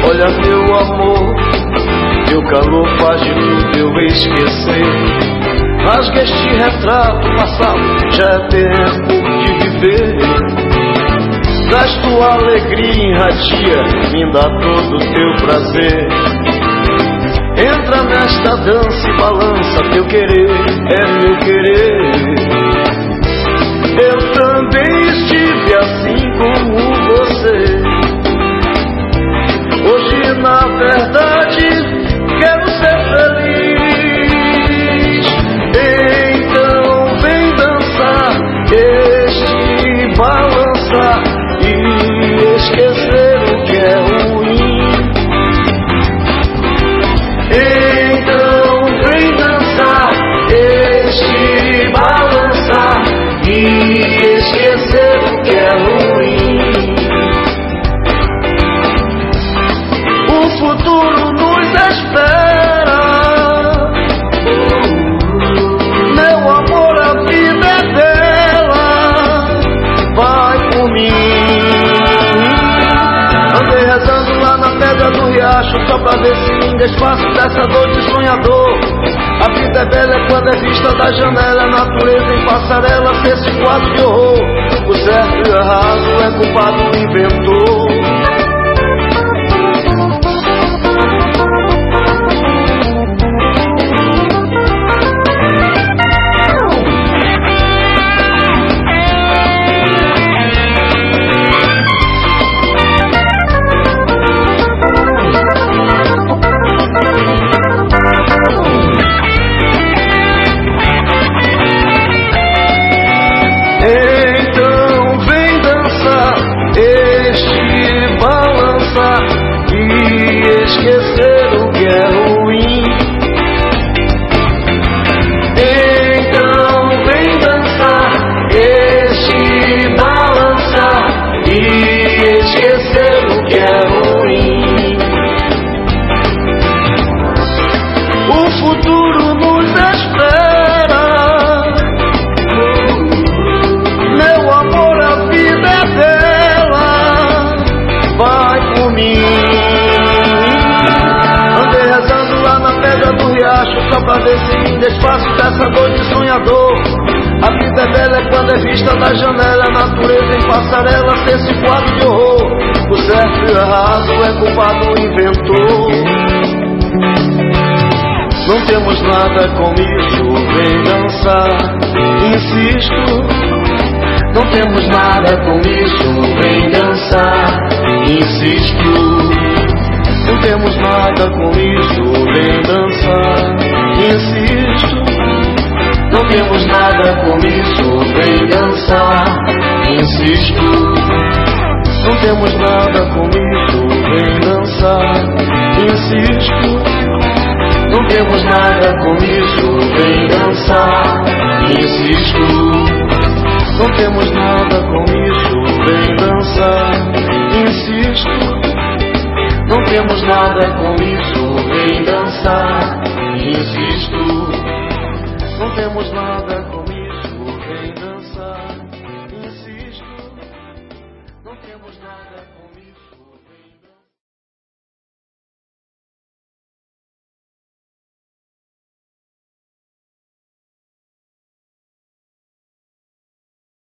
Olha meu amor, teu calor faz de tudo eu esquecer. Rasga este retrato passado, já é tempo de viver. Traz tua alegria, irradia, me dá todo o teu prazer. Entra nesta dança e balança, teu querer é meu querer. Eu também estive assim como você. Hoje na verdade quero ser feliz. Então vem dançar este balançar e esquecer o que é ruim. Então vem dançar este balançar e esquecer o que é ruim. O futuro nos espera, meu amor, a vida é dela. Vai por mim. Andei rezando lá na pedra do riacho, só pra ver se me desfaço dessa dor de sonhador. A vida é bela quando é vista da janela, a natureza em passarela, se esse quadro de horror. O certo e o errado é culpado do inventor. Então vem dançar este balançar e esquecer o que é ruim. Então vem dançar este balançar e esquecer o que é ruim. O futuro nos espera, meu amor, a vida é dela. Vai por mim. Andei rezando lá na pedra do riacho, só pra ver se me desfaço dessa dor de sonhador. A vida é bela quando é vista da janela, a natureza em passarela, se esse quadro de horror. O certo e o errado é culpado do inventor. Não temos nada com isso, vem dançar, insisto. Não temos nada com isso, vem dançar, insisto. Não temos nada com isso, vem dançar, insisto. Não temos nada com isso, vem dançar, insisto. Não temos nada com isso, vem dançar, insisto. Não temos nada com isso, vem dançar, insisto. Não temos nada com isso, vem dançar, insisto. Não temos nada com isso, vem dançar, insisto. Não temos nada com